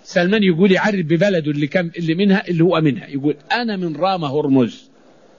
سلمان يقول يعرف ببلده اللي منها، اللي هو منها، يقول أنا من رام هرمز.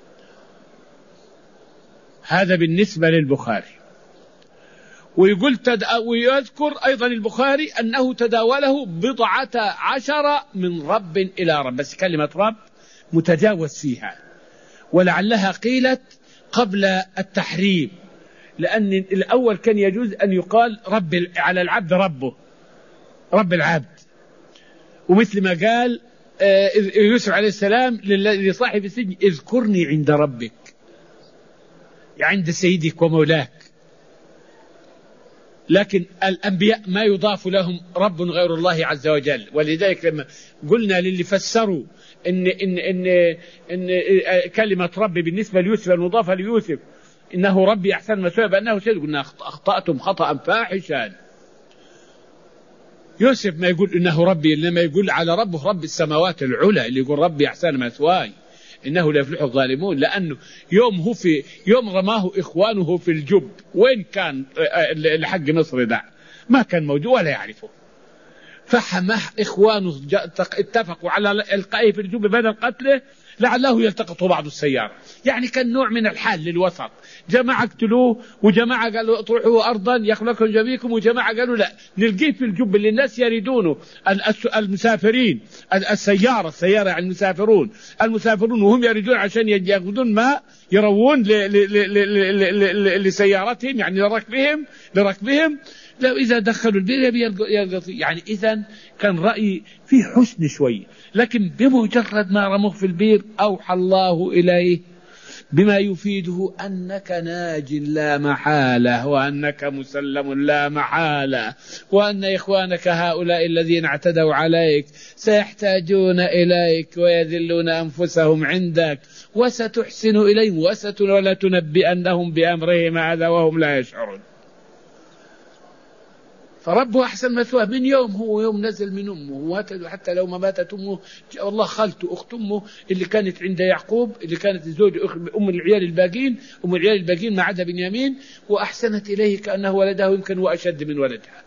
هذا بالنسبة للبخاري. ويقول ويذكر أيضا البخاري أنه تداوله 14 من رب إلى رب، بس كلمة رب متجاوز فيها، ولعلها قيلت قبل التحريم، لأن الأول كان يجوز أن يقال رب على العبد ربه، رب العبد. ومثل ما قال يوسف عليه السلام لصاحب السجن اذكرني عند ربك، عند سيدك ومولاك. لكن الأنبياء ما يضاف لهم رب غير الله عز وجل. ولذلك لما قلنا للي فسروا إن كلمة رب بالنسبة ليوسف المضافة ليوسف إنه ربي أحسن مثواه بأنه سيد، قلنا أخطأتم خطأ فاحشا. يوسف ما يقول إنه ربي، إنما يقول على ربه رب السماوات العلى، اللي يقول ربي أحسن مثواي إنه لا يفلح الظالمون. لأنه يوم رماه إخوانه في الجب، وين كان الحق مصر ده؟ ما كان موجود ولا يعرفه. فحماه إخوانه اتفقوا على إلقائه في الجب بدل قتله لعله يلتقط بعض السيارة. يعني كان نوع من الحال للوسط. جماعة اقتلوه، وجماعة قالوا اطرحوه أرضا يخلقكم جميعكم، وجماعة قالوا لا نلقيه في الجب اللي الناس يريدونه، المسافرين، السيارة يعني المسافرون وهم يريدون عشان يأخذون ماء يروون لسيارتهم، يعني لركبهم. لو إذا دخلوا البير يعني إذن كان رأي فيه حسن شوي. لكن بمجرد ما رموه في البير أوحى الله إليه بما يفيده أنك ناج لا محالة، وأنك مسلم لا محالة، وأن إخوانك هؤلاء الذين اعتدوا عليك سيحتاجون إليك ويذلون أنفسهم عندك، وستحسن إليهم ولا تنبئنهم بأمرهم هذا وهم لا يشعرون. فربه أحسن مثواه من يوم نزل من أمه، حتى لو ما ماتت أمه والله خالته أخت أمه اللي كانت عند يعقوب، اللي كانت زوج أم العيال الباقين ما عدا بنيامين، وأحسنت إليه كأنه ولده، يمكن وأشد من ولدها.